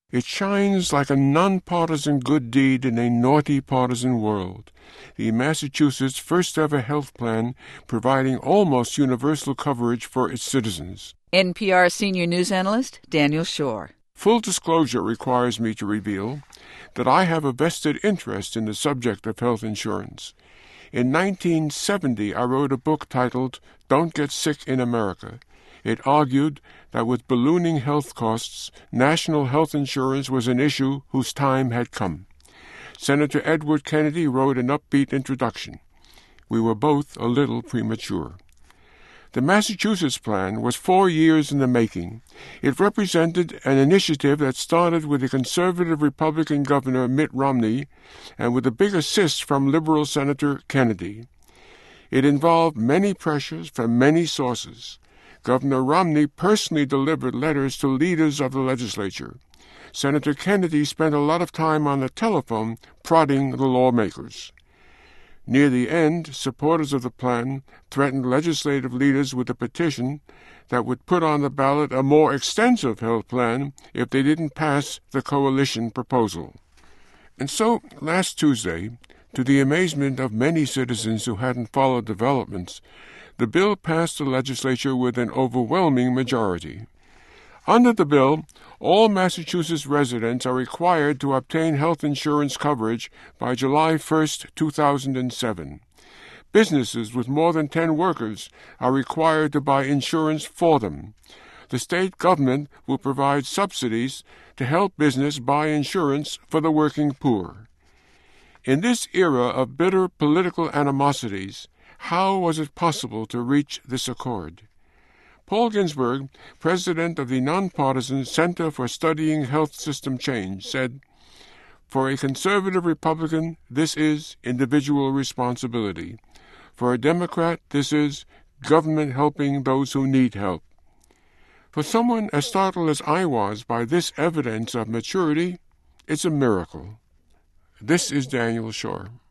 It shines like a nonpartisan good deed in a naughty partisan world. The Massachusetts first-ever health plan providing almost universal coverage for its citizens. NPR senior news analyst Daniel Schorr. Full disclosure requires me to reveal that I have a vested interest in the subject of health insurance. In 1970, I wrote a book titled Don't Get Sick in America. It argued that with ballooning health costs, national health insurance was an issue whose time had come. Senator Edward Kennedy wrote an upbeat introduction. We were both a little premature. The Massachusetts plan was 4 years in the making. It represented an initiative that started with the conservative Republican Governor Mitt Romney and with a big assist from liberal Senator Kennedy. It involved many pressures from many sources. Governor Romney personally delivered letters to leaders of the legislature. Senator Kennedy spent a lot of time on the telephone prodding the lawmakers. Near the end, supporters of the plan threatened legislative leaders with a petition that would put on the ballot a more extensive health plan if they didn't pass the coalition proposal. And so, last Tuesday, to the amazement of many citizens who hadn't followed developments, the bill passed the legislature with an overwhelming majority. Under the bill, all Massachusetts residents are required to obtain health insurance coverage by July 1, 2007. Businesses with more than 10 workers are required to buy insurance for them. The state government will provide subsidies to help business buy insurance for the working poor. In this era of bitter political animosities, how was it possible to reach this accord? Paul Ginsberg, president of the nonpartisan Center for Studying Health System Change, said, "For a conservative Republican, this is individual responsibility. For a Democrat, this is government helping those who need help." For someone as startled as I was by this evidence of maturity, it's a miracle. This is Daniel Schorr.